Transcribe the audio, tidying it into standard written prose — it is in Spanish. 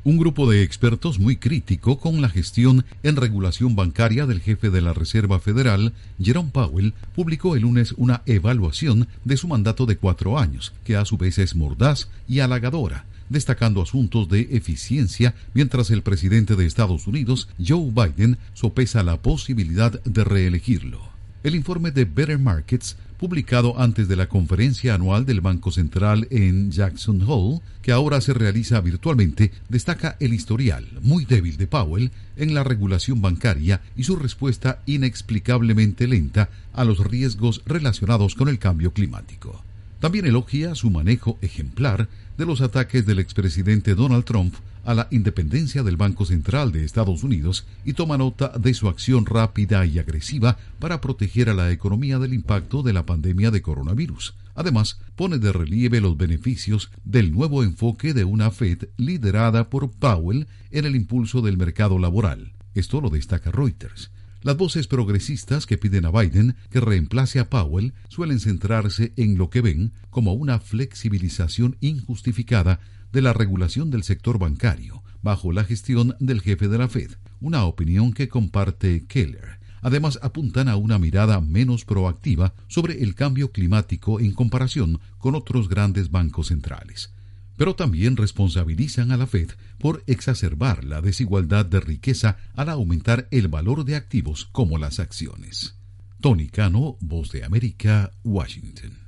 Un grupo de expertos muy crítico con la gestión en regulación bancaria del jefe de la Reserva Federal, Jerome Powell, publicó el lunes una evaluación de su mandato de 4 años, que a su vez es mordaz y halagadora, destacando asuntos de eficiencia mientras el presidente de Estados Unidos, Joe Biden, sopesa la posibilidad de reelegirlo. El informe de Better Markets, publicado antes de la conferencia anual del Banco Central en Jackson Hole, que ahora se realiza virtualmente, destaca el historial muy débil de Powell en la regulación bancaria y su respuesta inexplicablemente lenta a los riesgos relacionados con el cambio climático. También elogia su manejo ejemplar de los ataques del expresidente Donald Trump a la independencia del Banco Central de Estados Unidos y toma nota de su acción rápida y agresiva para proteger a la economía del impacto de la pandemia de coronavirus. Además, pone de relieve los beneficios del nuevo enfoque de una Fed liderada por Powell en el impulso del mercado laboral. Esto lo destaca Reuters. Las voces progresistas que piden a Biden que reemplace a Powell suelen centrarse en lo que ven como una flexibilización injustificada de la regulación del sector bancario bajo la gestión del jefe de la Fed, una opinión que comparte Keller. Además, apuntan a una mirada menos proactiva sobre el cambio climático en comparación con otros grandes bancos centrales. Pero también responsabilizan a la Fed por exacerbar la desigualdad de riqueza al aumentar el valor de activos como las acciones. Tony Cano, Voz de América, Washington.